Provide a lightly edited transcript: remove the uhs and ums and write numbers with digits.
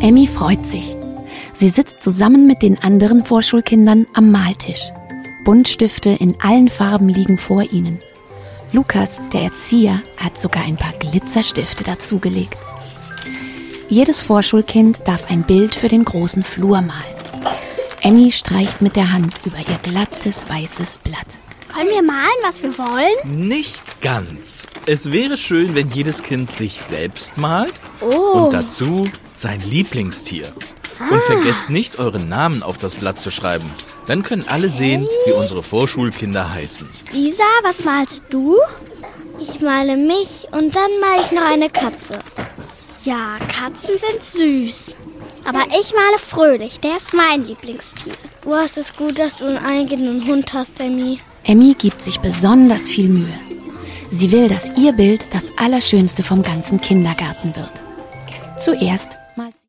Emmy freut sich. Sie sitzt zusammen mit den anderen Vorschulkindern am Maltisch. Buntstifte in allen Farben liegen vor ihnen. Lukas, der Erzieher, hat sogar ein paar Glitzerstifte dazugelegt. Jedes Vorschulkind darf ein Bild für den großen Flur malen. Emmy streicht mit der Hand über ihr glattes, weißes Blatt. Können wir malen, was wir wollen? Nicht ganz. Es wäre schön, wenn jedes Kind sich selbst malt Oh. und dazu sein Lieblingstier. Und vergesst nicht, euren Namen auf das Blatt zu schreiben. Dann können alle sehen, wie unsere Vorschulkinder heißen. Lisa, was malst du? Ich male mich und dann male ich noch eine Katze. Ja, Katzen sind süß. Aber ich male Fröhlich, der ist mein Lieblingstier. Du hast es gut, dass du einen eigenen Hund hast, Emmy. Emmy gibt sich besonders viel Mühe. Sie will, dass ihr Bild das Allerschönste vom ganzen Kindergarten wird. Zuerst